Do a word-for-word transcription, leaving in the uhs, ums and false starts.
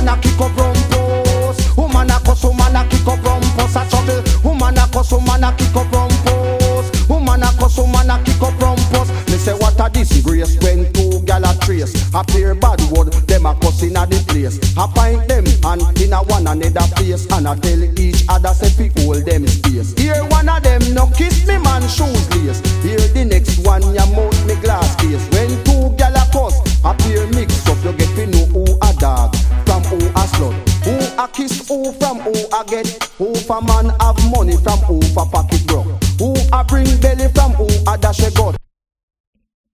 a kick up rumpus. Woman a cuss, woman a kick up rumpus. A trouble. Woman a cuss, woman a kick up rumpus. Woman a cuss, woman a kick up rumpus. Me say what a disgrace when two gal a trace. A pair bad word, them a cuss inna the place. I find them and in a one another place, and I tell each other say fi hold them space. Here one of them no kiss me man shoes lace. Here the next one ya mouth me glass case. When two gal a cuss, a pair mix up, you get to know who a dog from who a slut. Who a kiss who from who a get. Who for man have money from who for pocket broke. Who a bring belly from who a dash a gut.